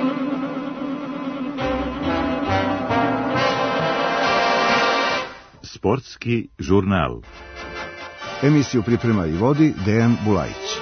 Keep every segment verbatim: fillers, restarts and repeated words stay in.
Sportski žurnal. Emisiju priprema i vodi Dejan Bulajić.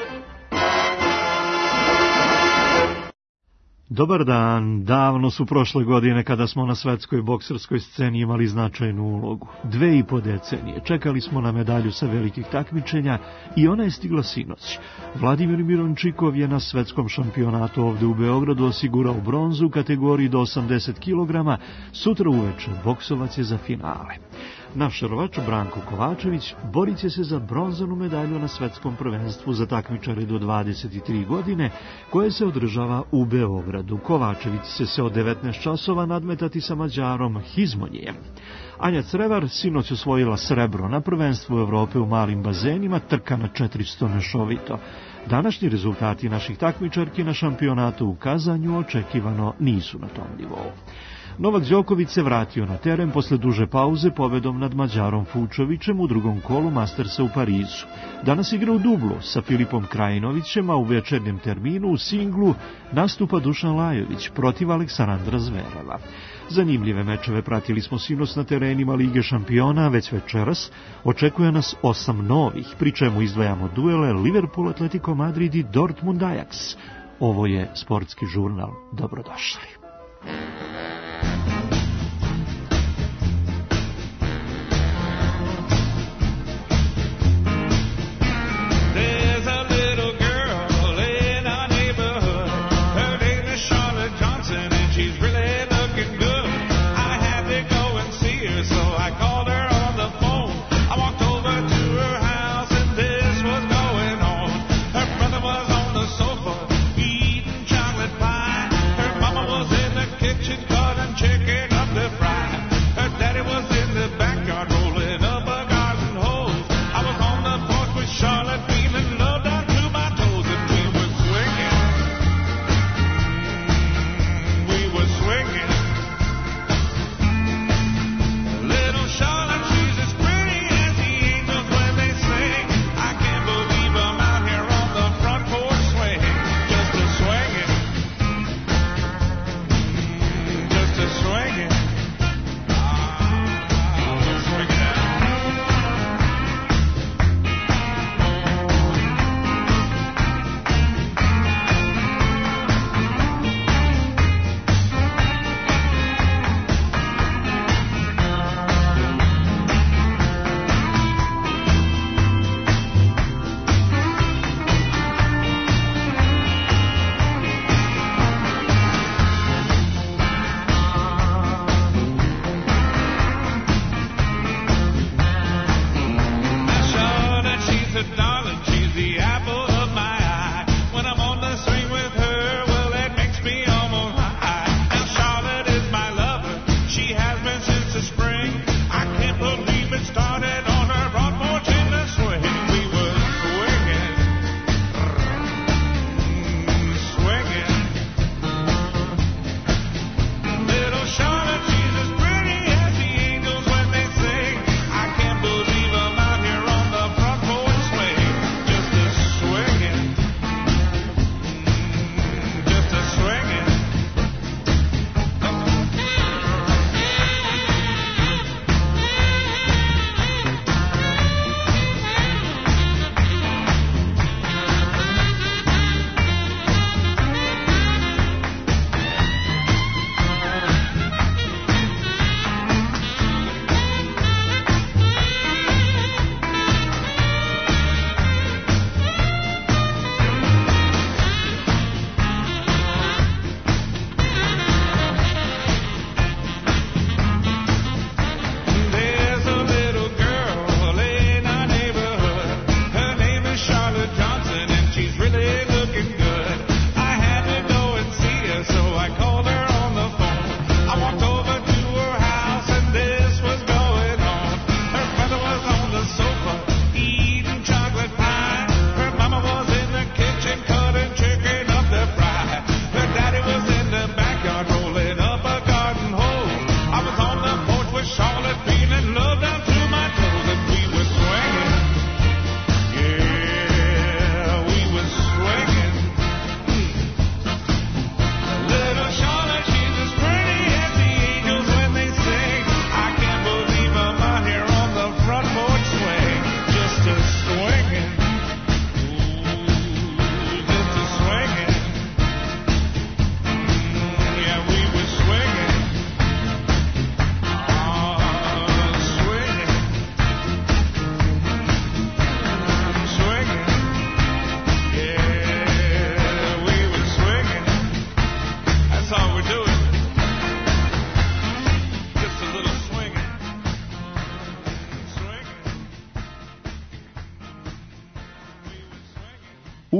Dobar dan, davno su prošle godine kada smo na svetskoj bokserskoj sceni imali značajnu ulogu. Dve i po decenije čekali smo na medalju sa velikih takmičenja i ona je stigla sinoć. Vladimir Mirončikov je na svetskom šampionatu ovde u Beogradu osigurao bronzu u kategoriji do osamdeset kilograma, sutra uveče boksovac je za finale. Naš šarovač Branko Kovačević borit će se za bronzanu medalju na svetskom prvenstvu za takmičare do dvadeset tri godine, koje se održava u Beogradu. Kovačević će se od devetnaest časova nadmetati sa Mađarom Hizmonjijem. Anja Crevar sinoć osvojila srebro na prvenstvu Evrope u malim bazenima, trka na četiristo mešovito. Današnji rezultati naših takmičarki na šampionatu u Kazanju očekivano nisu na tom nivou. Novak Đoković se vratio na teren posle duže pauze pobedom nad Mađarom Fučovićem u drugom kolu Mastersa u Parizu. Danas igra u dublu sa Filipom Krajinovićem, a u večernjem terminu u singlu nastupa Dušan Lajović protiv Aleksandra Zvereva. Zanimljive mečeve pratili smo sinoć na terenima Lige šampiona, već večeras očekuje nas osam novih, pri čemu izdvajamo duele Liverpool, Atletico Madrid i Dortmund Ajax. Ovo je Sportski žurnal. Dobrodošli. Kitchen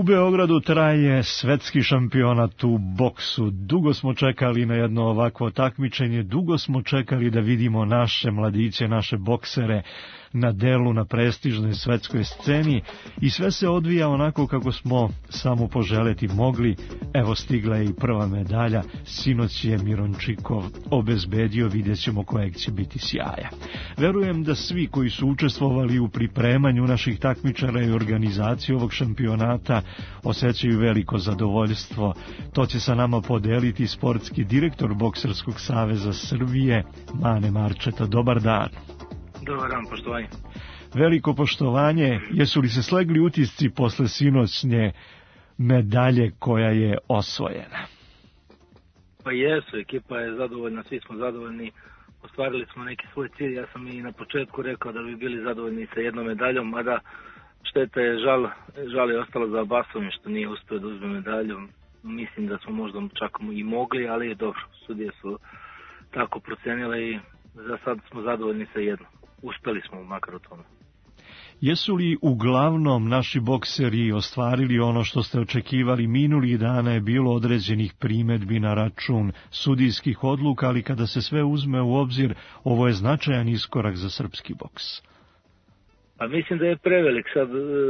U Beogradu traje svetski šampionat u boksu. Dugo smo čekali na jedno ovakvo takmičenje, dugo smo čekali da vidimo naše mladiće, naše boksere na delu, na prestižnoj svetskoj sceni i sve se odvija onako kako smo samo poželeti mogli. Evo, stigla je i prva medalja, sinoć je Mirončikov obezbedio, vidjet ćemo kojeg će biti sjaja. Verujem da svi koji su učestvovali u pripremanju naših takmičara i organizaciji ovog šampionata osjećaju veliko zadovoljstvo. To će sa nama podeliti sportski direktor Bokserskog saveza Srbije, Mane Marčeta. Dobar dan. Dobar dan, poštovanje. Veliko poštovanje. Jesu li se slegli utisci posle sinoćnje medalje koja je osvojena? Pa jesu, ekipa je zadovoljna, svi smo zadovoljni. Ostvarili smo neki svoj cilj. Ja sam i na početku rekao da bi bili zadovoljni sa jednom medaljom, mada šteta je, žal, žal je ostalo za Abasom što nije uspio da uzme medalju. Mislim da smo možda čak i mogli, ali je dobro. Sudije su tako procenile i za sad smo zadovoljni sa jednom. Uspeli smo makar u tome. Jesu li uglavnom naši bokseri ostvarili ono što ste očekivali? Minulih dana je bilo određenih primedbi na račun sudijskih odluka, ali kada se sve uzme u obzir, ovo je značajan iskorak za srpski boks. Pa mislim da je prevelik. Sad,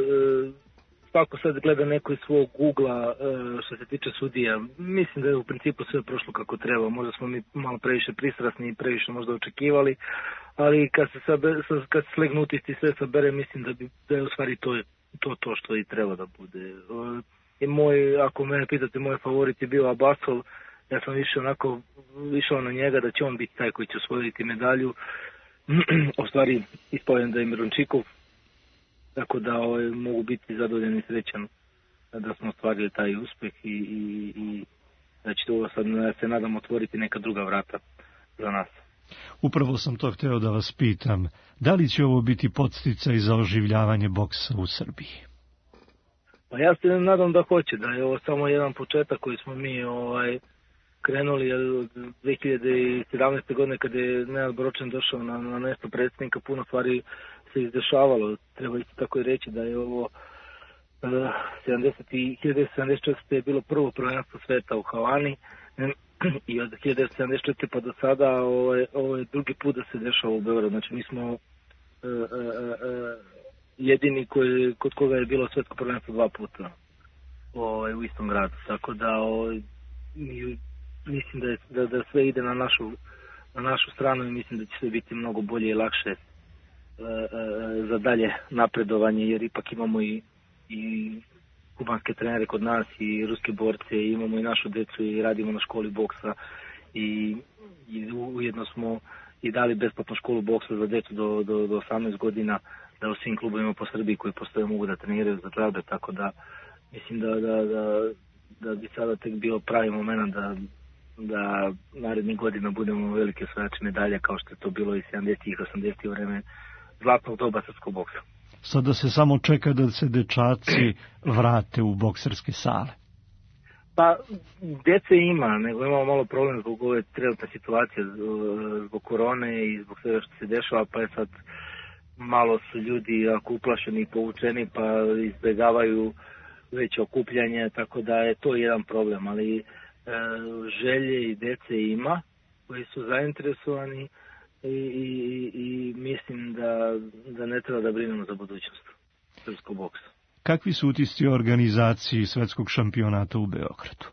svako sad gleda neko iz svog ugla što se tiče sudija. Mislim da je u principu sve prošlo kako treba. Možda smo mi malo previše pristrasni i previše možda očekivali, ali kad se, sabe, kad se slegnu utisci sve sabere, mislim da, bi, da je u stvari to, to to što i treba da bude. I moj, ako mene pitate, moj favorit je bio Abasov. Ja sam više onako išao na njega da će on biti taj koji će osvojiti medalju. U stvari ispovijem da je Mirončikov, tako da ovaj, mogu biti zadovoljan i srećan da smo ostvarili taj uspeh i, i, i da će to sad, ja se nadam, otvoriti neka druga vrata za nas. Upravo sam to hteo da vas pitam. Da li će ovo biti podsticaj za oživljavanje boksa u Srbiji? Pa ja se nadam da hoće, da je ovo samo jedan početak koji smo mi ovaj, krenuli od dve hiljade sedamnaeste. godine kada je Nenad Boročan došao na, na mesto predsjednika, puno stvari se izdešavalo. Treba isto tako i reći da je ovo uh, hiljadu devetsto sedamdeset četvrte. je bilo prvo prvenstvo sveta u Havani i od hiljadu devetsto sedamdeset četvrte. pa do sada ovo je, ovo je drugi put da se dešava u Beogradu. Znači mi smo uh, uh, uh, jedini koji, kod koga je bilo svetsko prvenstvo dva puta ovaj, u istom gradu. Tako da ovaj, mislim da, je, da, da sve ide na našu, na našu stranu i mislim da će sve biti mnogo bolje i lakše e, e, za dalje napredovanje, jer ipak imamo i, i kubanske trenere kod nas i ruske borce, i imamo i našu decu i radimo na školi boksa i, i ujedno smo i dali besplatnu školu boksa za decu do, do, do osamnaest godina, da u svim klubovima po Srbiji koji postoje mogu da treniraju za džabe, tako da mislim da, da, da, da bi sada tek bio pravi moment da da narednih godina budemo velike osvajači medalja kao što je to bilo i sedamdesetih i osamdesetih u vreme zlatnog doba srpskog boksa. Sada se samo čeka da se dečaci vrate u bokserske sale. Pa, dece ima, nego imamo malo problem zbog ove trenutne situacije, zbog korone i zbog svega što se dešava, pa je sad malo su ljudi ako uplašeni i povučeni, pa izbjegavaju veće okupljanje, tako da je to jedan problem, ali želje i dece ima koji su zainteresovani i, i, i mislim da, da ne treba da brinemo za budućnost srpskog boksa. Kakvi su utisci o organizaciji svetskog šampionata u Beogradu?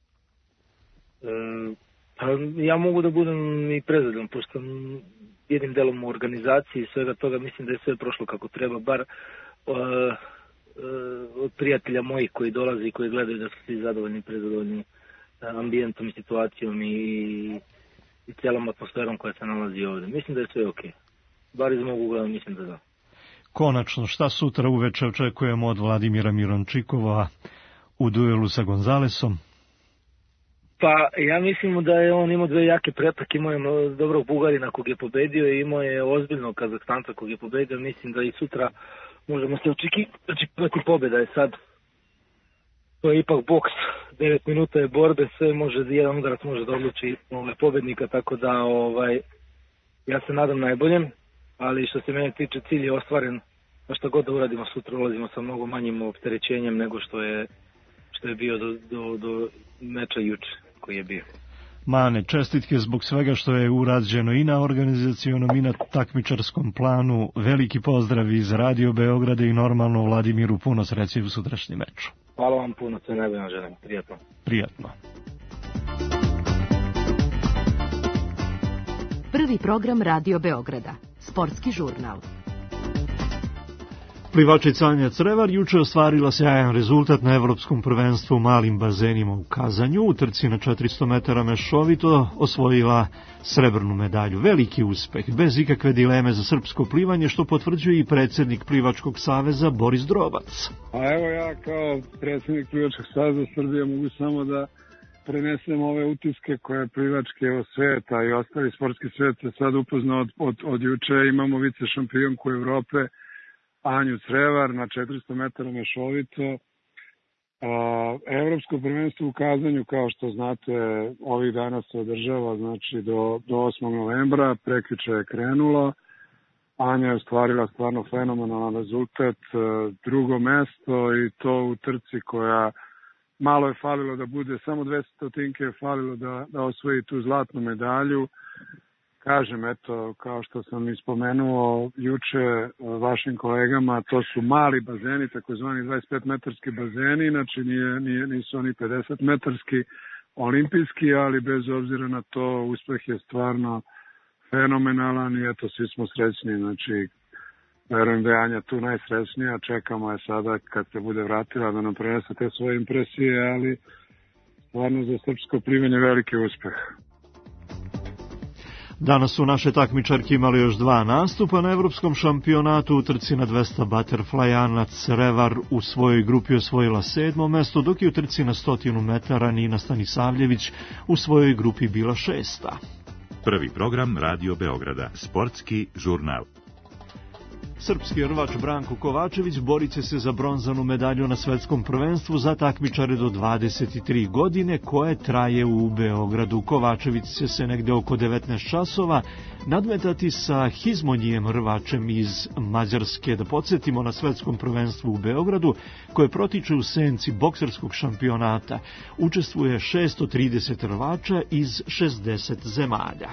E, pa ja mogu da budem i prezadovoljan, pošto sam jednim delom u organizaciji i svega toga, mislim da je sve prošlo kako treba, bar uh, uh, od prijatelja mojih koji dolaze i koji gledaju da su svi zadovoljni i prezadovoljni ambijentom i situacijom i, i cijelom atmosferom koja se nalazi ovdje. Mislim da je sve ok. Bar iz mog ugla mislim da da. Konačno, šta sutra uveče očekujemo od Vladimira Mirončikova u duelu sa Gonzalesom? Pa ja mislim da je on imao dve jake prepreke. Imao je dobrog Bugarina kog je pobedio i imao je ozbiljnog Kazahstanca kog je pobedio. Mislim da i sutra možemo se očekivati pobjeda. Je sad to je ipak boks, devet minuta je borbe, sve može, jedan udarac može da odluči ovaj, pobednika, tako da ovaj, ja se nadam najboljem, ali što se mene tiče cilj je ostvaren a šta god da uradimo sutra ulazimo sa mnogo manjim opterećenjem nego što je, što je bio do, do, do meča juče koji je bio. Mane, čestitke zbog svega što je urađeno i na organizacionom i na takmičarskom planu. Veliki pozdrav iz Radio Beograda i normalno Vladimiru, puno sreće u sutrašnjem meču. Hvala vam puno, sve najbolje želim. Prijatno. Prijatno. Prvi program Radio Beograda. Sportski žurnal. Plivačica Anja Crevar juče ostvarila sjajan rezultat na Evropskom prvenstvu u malim bazenima u Kazanju. U trci na četiristo metara mešovito osvojila srebrnu medalju. Veliki uspeh, bez ikakve dileme za srpsko plivanje, što potvrđuje i predsjednik Plivačkog saveza Boris Drobac. A evo ja kao predsjednik Plivačkog saveza Srbije mogu samo da prenesem ove utiske koje plivačke od sveta i ostali sportski svet se sad upoznao od, od, od juče. Imamo vice šampionku Evrope Anju Crevar na četiristo metara mešovito. Evropsko prvenstvo u Kazanju, kao što znate, ovih dana se održava, znači do, do osmog novembra, prekjuče je krenulo. Anja je ostvarila stvarno fenomenalan rezultat, drugo mesto i to u trci koja malo je falilo da bude, samo dvesta stotinke je falilo da, da osvoji tu zlatnu medalju. Kažem, eto, kao što sam ispomenuo juče vašim kolegama, to su mali bazeni, takozvani dvadeset pet metarski bazeni, znači nije, nije, nisu oni pedeset metarski olimpijski, ali bez obzira na to uspeh je stvarno fenomenalan i eto, svi smo srećni, znači verujem da je Anja tu najsrećnija, čekamo je sada kad se bude vratila da nam prenese te svoje impresije, ali stvarno za srpsko plivanje veliki uspeh. Danas su naše takmičarke imali još dva nastupa na evropskom šampionatu. U trci na dvesta butterfly Ana Crevar u svojoj grupi osvojila sedmo mesto, dok je u trci na stotinu metara Nina Stanisavljević u svojoj grupi bila šesta. Prvi program Radio Beograda, sportski žurnal. Srpski rvač Branko Kovačević borit će se za bronzanu medalju na svetskom prvenstvu za takmičare do dvadeset tri godine, koje traje u Beogradu. Kovačević će se negde oko devetnaest časova nadmetati sa Hizmonjijem rvačem iz Mađarske. Da podsjetimo, na svetskom prvenstvu u Beogradu, koje protiče u senci bokserskog šampionata, učestvuje šesto trideset rvača iz šezdeset zemalja.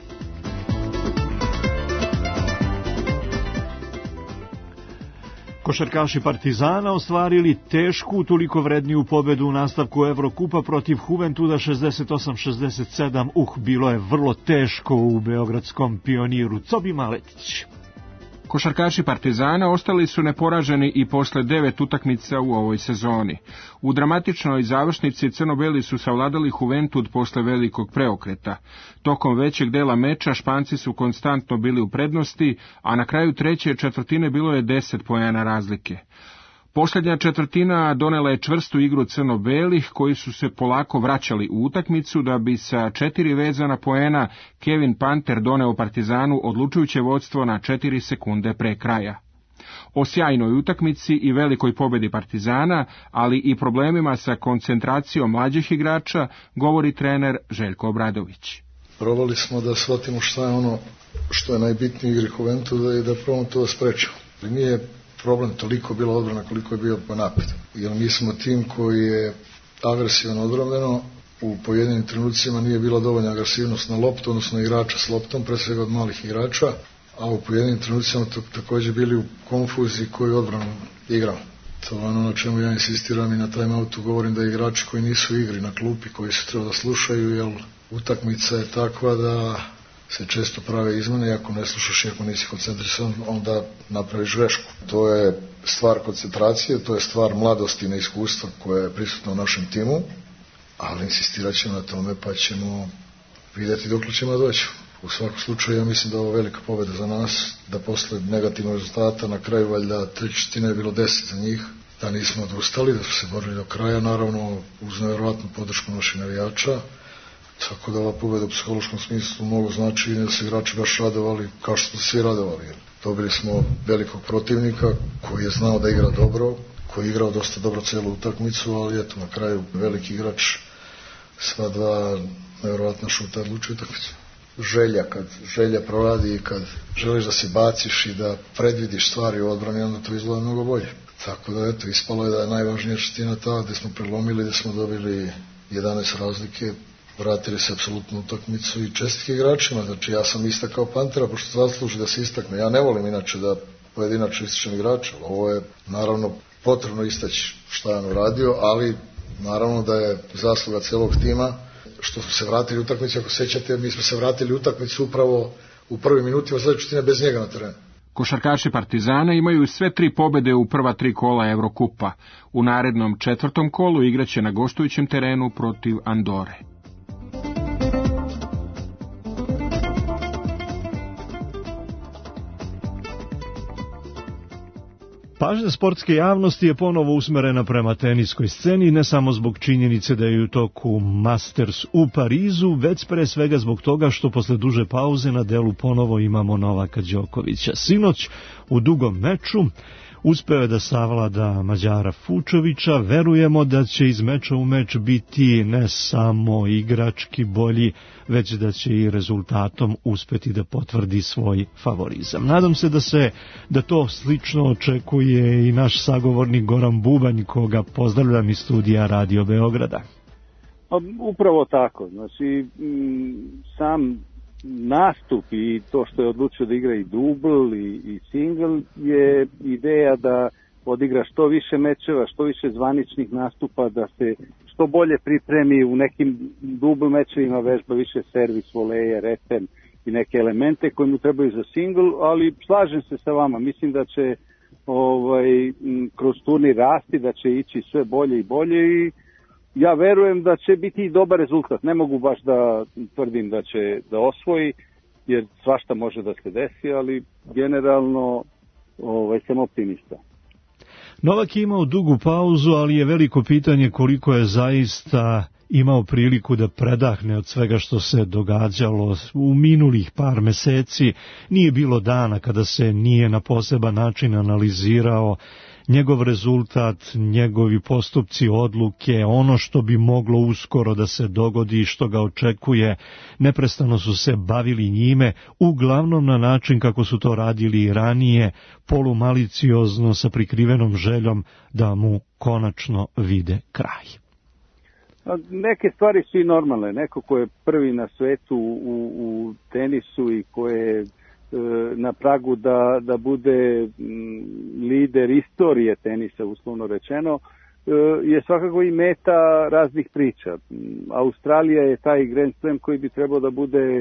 Košarkaši Partizana ostvarili tešku, toliko vredniju pobedu u nastavku Evrokupa protiv Juventuda šezdeset osam šezdeset sedam. Uh, bilo je vrlo teško u beogradskom Pioniru. Cobi Maletić. Košarkaši Partizana ostali su neporaženi i posle devet utakmica u ovoj sezoni. U dramatičnoj završnici crno-beli su savladali Juventud posle velikog preokreta. Tokom većeg dela meča Španci su konstantno bili u prednosti, a na kraju treće četvrtine bilo je deset poena razlike. Posljednja četvrtina donela je čvrstu igru crno-belih, koji su se polako vraćali u utakmicu, da bi sa četiri vezana poena Kevin Panter doneo Partizanu odlučujuće vodstvo na četiri sekunde pre kraja. O sjajnoj utakmici i velikoj pobedi Partizana, ali i problemima sa koncentracijom mlađih igrača, govori trener Željko Obradović. Probali smo da shvatimo šta je ono što je najbitnije igri Juventuda i da probamo to da sprečimo. Nije problem toliko bila odbrana koliko je bio napad. Jer mi smo tim koji je agresivan odbrambeno, u pojedinim trenucima nije bila dovoljna agresivnost na loptu, odnosno igrača s loptom, pre svega od malih igrača, a u pojedinim trenucima također bili u konfuziji koju odbranu igrao. To je ono na čemu ja insistiram i na timeoutu govorim da igrači koji nisu u igri na klupi, koji se treba da slušaju, jer utakmica je takva da se često prave izmene i ako ne slušaš i ako nisi koncentrisan, onda napraviš grešku. To je stvar koncentracije, to je stvar mladosti i neiskustva koja je prisutna u našem timu, ali insistirat ćemo na tome pa ćemo vidjeti dok ćemo doći. U svakom slučaju ja mislim da je ovo velika pobjeda za nas, da posle negativnog rezultata na kraju valjda tri četvrtine je bilo deset za njih, da nismo odustali, da su se borili do kraja, naravno uz nevjerovatnu podršku naših navijača. Tako da ova pobjeda u psihološkom smislu mnogo znači da su igrači baš radovali kao što su svi radovali. Dobili smo velikog protivnika koji je znao da igra dobro, koji je igrao dosta dobro celu utakmicu, ali eto na kraju veliki igrač sva dva nevjerovatna šuta odlučio utakmicu. želja, kad želja proradi i kad želiš da se baciš i da predvidiš stvari u odbrani, onda to izgleda mnogo bolje. Tako da, eto, ispalo je da je najvažnija čistina ta gde smo prelomili, gde smo dobili jedanaest razlike, vratili se apsolutnu utakmicu i čestitke igračima. Znači, ja sam istakao Pantera, pošto zasluži da se istakne. Ja ne volim inače da pojedinačno ističem igrača. Ovo je, naravno, potrebno istaći šta je on uradio, ali naravno da je zasluga celog tima što smo se vratili u utakmicu. Ako sećate, mi smo se vratili u utakmicu upravo u prvim minutima sledeće četvrtine bez njega na terenu. Košarkaši Partizana imaju sve tri pobede u prva tri kola Evrokupa. U narednom četvrtom kolu igraće na gostujućem terenu protiv Andore. Pažnja sportske javnosti je ponovo usmerena prema teniskoj sceni, ne samo zbog činjenice da je u toku Masters u Parizu, već pre svega zbog toga što posle duže pauze na delu ponovo imamo Novaka Đokovića. Sinoć u dugom meču uspeo je da savlada Mađara Fučovića. Verujemo da će iz meča u meč biti ne samo igrački bolji, već da će i rezultatom uspeti da potvrdi svoj favorizam. Nadam se da se da to slično očekuje i naš sagovornik Goran Bubanj, koga pozdravljam iz studija Radio Beograda. Upravo tako. Znači, sam nastup i to što je odlučio da igra i dubl i, i single je ideja da odigra što više mečeva, što više zvaničnih nastupa, da se što bolje pripremi u nekim dubl mečevima, vežba više servis, voleje, return i neke elemente koji mu trebaju za single, ali slažem se sa vama, mislim da će ovaj, kroz turnir rasti, da će ići sve bolje i bolje i ja verujem da će biti i dobar rezultat. Ne mogu baš da tvrdim da će da osvoji, jer svašta može da se desi, ali generalno ovaj, sam optimista. Novak je imao dugu pauzu, ali je veliko pitanje koliko je zaista imao priliku da predahne od svega što se događalo u minulih par meseci. Nije bilo dana kada se nije na poseban način analizirao njegov rezultat, njegovi postupci, odluke, ono što bi moglo uskoro da se dogodi i što ga očekuje. Neprestano su se bavili njime, uglavnom na način kako su to radili i ranije, polumaliciozno sa prikrivenom željom da mu konačno vide kraj. Neke stvari su i normalne. Neko ko je prvi na svetu u, u tenisu i ko je na pragu da, da bude lider istorije tenisa, uslovno rečeno, je svakako i meta raznih priča. Australija je taj Grand Slam koji bi trebao da bude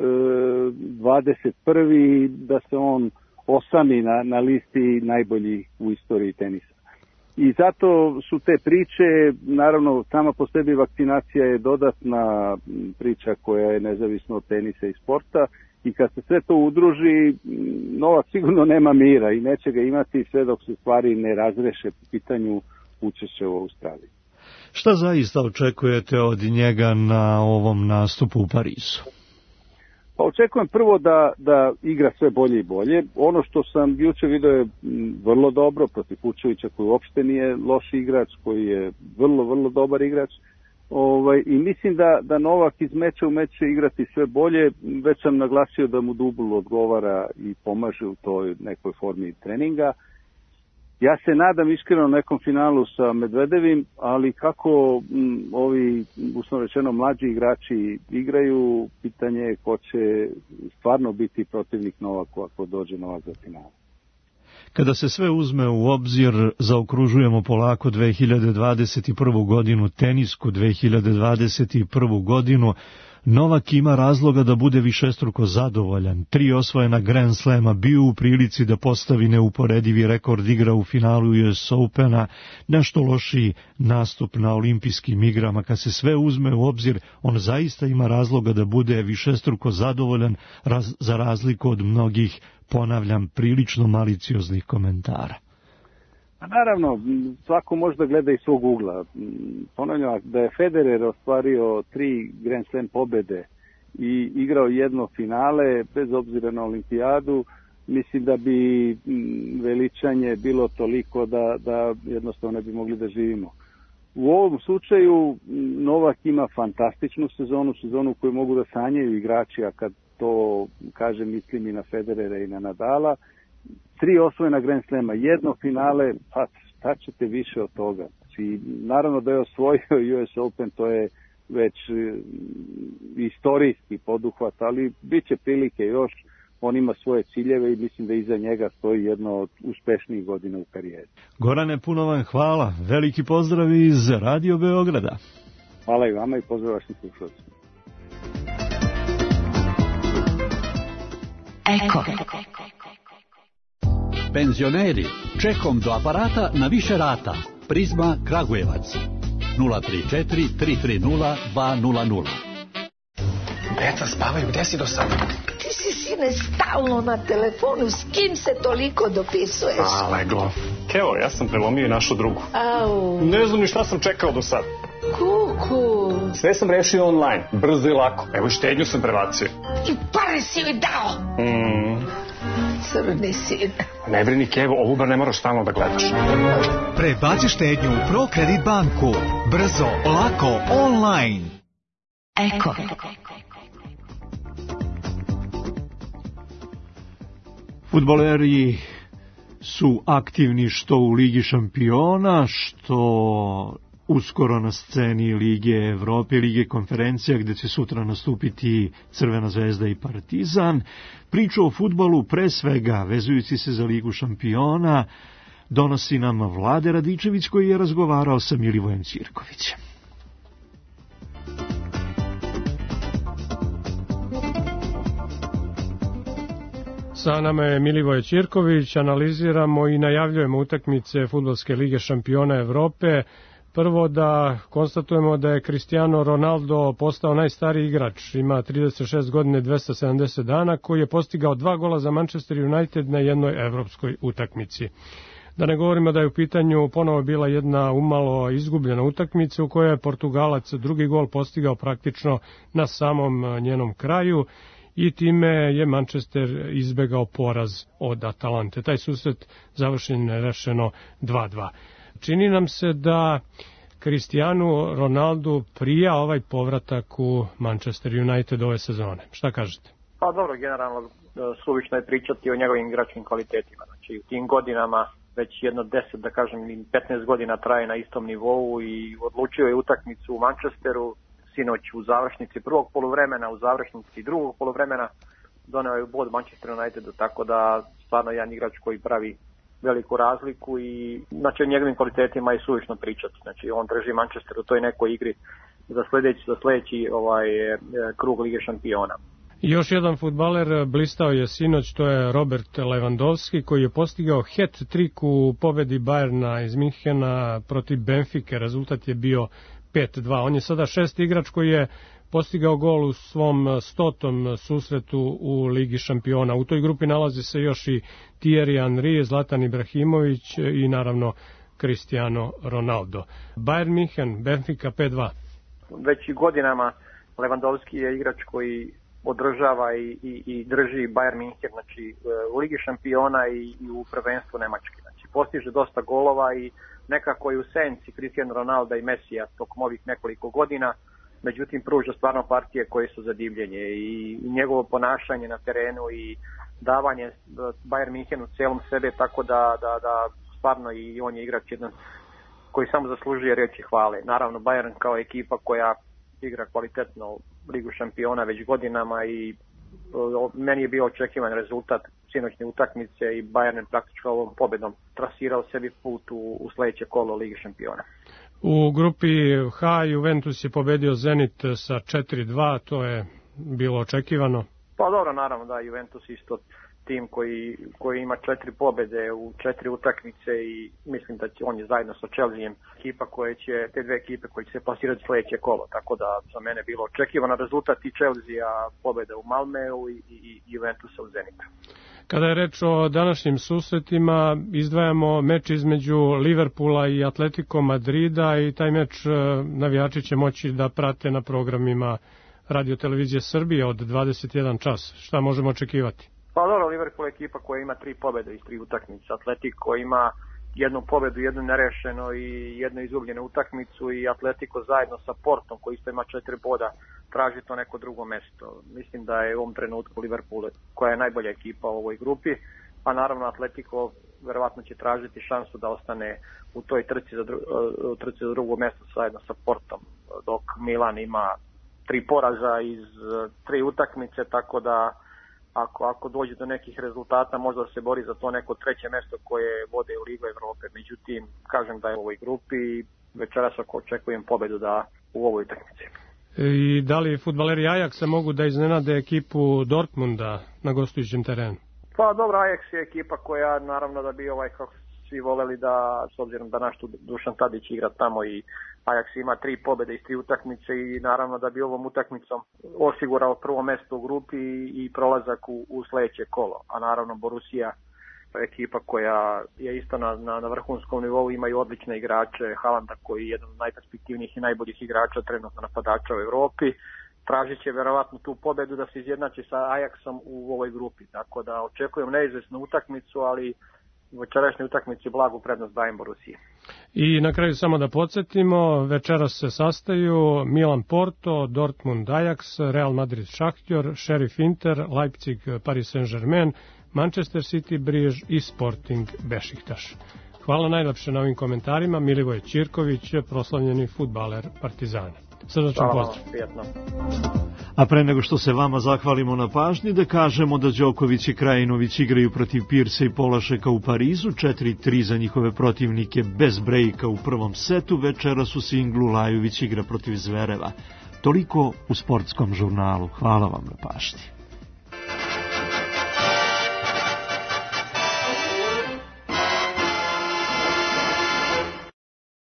dvadeset prvi da se on osami na, na listi najboljih u istoriji tenisa. I zato su te priče, naravno, sama po sebi vakcinacija je dodatna priča koja je nezavisna od tenisa i sporta. I kad se sve to udruži, Novak sigurno nema mira i neće ga imati sve dok se stvari ne razreše po pitanju učešća u Australiji. Šta zaista očekujete od njega na ovom nastupu u Parizu? Pa očekujem prvo da, da igra sve bolje i bolje. Ono što sam juče vidio je vrlo dobro protiv Fučovića, koji uopšte nije loš igrač, koji je vrlo, vrlo dobar igrač. Ovaj, I mislim da, da Novak iz meča u meč će igrati sve bolje. Već sam naglasio da mu dubl odgovara i pomaže u toj nekoj formi treninga. Ja se nadam iskreno nekom finalu sa Medvedevim, ali kako m, ovi, uslovno rečeno, mlađi igrači igraju, pitanje je ko će stvarno biti protivnik Novaku ako dođe Novak za finalu. Kada se sve uzme u obzir, zaokružujemo polako dve hiljade dvadeset prvu godinu, tenisku dve hiljade dvadeset prvu godinu. Novak ima razloga da bude višestruko zadovoljan. Tri osvojena Grand Slama, bio u prilici da postavi neuporedivi rekord igra u finalu U S Opena, nešto lošiji nastup na olimpijskim igrama. Kad se sve uzme u obzir, on zaista ima razloga da bude višestruko zadovoljan, raz, za razliku od mnogih, ponavljam, prilično malicioznih komentara. A naravno, svako može da gleda iz svog ugla. Ponavljam, da je Federer ostvario tri Grand Slam pobede i igrao jedno finale, bez obzira na olimpijadu, mislim da bi veličanje bilo toliko da, da jednostavno ne bi mogli da živimo. U ovom slučaju Novak ima fantastičnu sezonu, sezonu koju mogu da sanjaju igrači, a kad to kažem mislim i na Federera i na Nadala. Tri osvojena Grand Slema, jedno finale, pa šta ćete više od toga? I naravno da je osvojio U S Open, to je već istorijski poduhvat, ali bit će prilike još. On ima svoje ciljeve i mislim da iza njega stoji jedno od uspešnijih godina u karijeri. Gorane, puno vam hvala. Veliki pozdrav iz Radio Beograda. Hvala i vama i pozdrav vašim slušalcima. Eko. Penzioneri, čekom do aparata na više rata. Prizma Kragujevac. nula tri četiri tri tri nula dva nula nula. Deca spavaju, gde si do sada? Ti si, sine, stalno na telefonu, s kim se toliko dopisuješ? A, leglo. Evo, ja sam prelomio i našu drugu. Au. Ne znam ni šta sam čekao do sada. Kuku. Sve sam rešio online, brzo i lako. Evo i štednju sam prebacio. I pare si joj dao. Mm. Crni sin. Ne brini, Kevo, ovu bar ne moraš stalno da gledaš. Prebaci štednju u ProKredit banku. Brzo, lako, online. Eko. Fudbaleri su aktivni što u Ligi šampiona, što uskoro na sceni Lige Evrope, Lige konferencija, gde će sutra nastupiti Crvena zvezda i Partizan. Priču o fudbalu, pre svega vezujući se za Ligu šampiona, donosi nam Vlade Radičević, koji je razgovarao sa Milivojem Ćirkovićem. Sa nama je Milivoje Ćirković, analiziramo i najavljujemo utakmice Fudbalske lige šampiona Evrope. Prvo da konstatujemo da je Cristiano Ronaldo postao najstariji igrač, ima trideset šest godine dvesta sedamdeset dana, koji je postigao dva gola za Manchester United na jednoj evropskoj utakmici. Da ne govorimo da je u pitanju ponovo bila jedna umalo izgubljena utakmica u kojoj je Portugalac drugi gol postigao praktično na samom njenom kraju i time je Manchester izbegao poraz od Atalante. Taj susret završen nerešeno dva dva. Čini nam se da Cristiano Ronaldo prija ovaj povratak u Manchester United ove sezone. Šta kažete? Pa dobro, generalno suvišno je pričati o njegovim igračkim kvalitetima. Znači u tim godinama već jedno deset, da kažem, petnaest godina traje na istom nivou i odlučio je utakmicu u Manchesteru, sinoć u završnici prvog poluvremena, u završnici drugog poluvremena, doneo je bod Manchester Unitedu, tako da stvarno jedan igrač koji pravi veliku razliku i znači o njegovim kvalitetima je suvišno pričati. Znači on drži Manchester u toj nekoj igri za sljedeći, za sljedeći ovaj, krug Lige šampiona. Još jedan fudbaler blistao je sinoć, to je Robert Lewandowski, koji je postigao hat-trick u pobedi Bayerna iz Minhena protiv Benfike. Rezultat je bio pet dva. On je sada šesti igrač koji je postigao gol u svom stotom susretu u Ligi šampiona. U toj grupi nalazi se još i Thierry Henry, Zlatan Ibrahimović i naravno Cristiano Ronaldo. Bayern Minhen, Benfica pet dva. Već i godinama Lewandowski je igrač koji održava i, i, i drži Bayern Minhen, znači u Ligi šampiona i, i u prvenstvu Nemačke. Znači postiže dosta golova i nekako je u senci Cristiano Ronaldo i Messija tokom ovih nekoliko godina, međutim pruža stvarno partije koje su za divljenje i njegovo ponašanje na terenu i davanje Bayern Minhenu celom sebe, tako da, da, da stvarno i on je igrač jedan koji samo zaslužuje reći hvale. Naravno Bayern kao ekipa koja igra kvalitetno Ligu šampiona već godinama i o, meni je bio očekivan rezultat sinoćne utakmice i Bayern je praktično ovom pobedom trasirao sebi put u, u sledeće kolo Lige šampiona. U grupi H Juventus je pobedio Zenit sa četiri dva, to je bilo očekivano. Pa dobro, naravno da, Juventus isto tim koji, koji ima četiri pobede u četiri utakmice i mislim da će on je zajedno sa Chelseaem ekipa koje će, te dve ekipe koje će se plasirati sledeće kolo, tako da za mene bilo očekivano rezultat i Chelsea pobeda u Malmeu i, i Juventusa u Zenitu. Kada je reč o današnjim susretima, izdvajamo meč između Liverpoola i Atletico Madrida i taj meč navijači će moći da prate na programima Radio Televizije Srbije od dvadeset jedan čas. Šta možemo očekivati? Pa dobro, Liverpool je ekipa koja ima tri pobjede iz tri utakmice. Atletico ima jednu pobedu, jednu nerešeno i jednu izgubljenu utakmicu i Atletico zajedno sa Portom koji isto ima četiri boda traži to neko drugo mesto. Mislim da je u ovom trenutku Liverpool koja je najbolja ekipa u ovoj grupi, a naravno Atletico verovatno će tražiti šansu da ostane u toj trci za, dru, trci za drugo mesto zajedno sa Portom, dok Milan ima tri poraza iz tri utakmice, tako da ako, ako dođe do nekih rezultata možda se bori za to neko treće mesto koje vode u Ligu Evrope. Međutim, kažem da je u ovoj grupi i večeras ako očekujem pobedu da u ovoj utakmici. I da li fudbaleri Ajaxa mogu da iznenade ekipu Dortmunda na gostujućem terenu? Pa dobro, Ajax je ekipa koja naravno da bi ovaj kako svi voleli da, s obzirom da naš Dušan Tadić igra tamo i Ajax ima tri pobjede iz tri utakmice i naravno da bi ovom utakmicom osigurao prvo mjesto u grupi i prolazak u, u sljedeće kolo. A naravno Borussia ekipa koja je isto na, na, na vrhunskom nivou, imaju odlične igrače, Haalanda koji je jedan od najperspektivnijih i najboljih igrača trenutno napadača u Europi. Tražit će verovatno tu pobedu da se izjednači sa Ajaxom u ovoj grupi. Tako da očekujem neizvesnu utakmicu, ali u večerašnjoj utakmici blagu prednost dajem Borussia. I na kraju samo da podsjetimo, večeras se sastaju Milan Porto, Dortmund Ajax, Real Madrid Šahtjor, Sheriff Inter, Leipzig Paris Saint-Germain, Manchester City Briž i Sporting Bešiktaš. Hvala najlepše na ovim komentarima, Milivoje Ćirković, proslavljeni fudbaler Partizana. Srdačan pozdrav. A pre nego što se vama zahvalimo na pažnji, da kažemo da Đoković i Krajinović igraju protiv Pirsa i Polašeka u Parizu, četiri tri za njihove protivnike bez brejka u prvom setu, večeras u singlu Lajović igra protiv Zvereva. Toliko u sportskom žurnalu. Hvala vam na pažnji.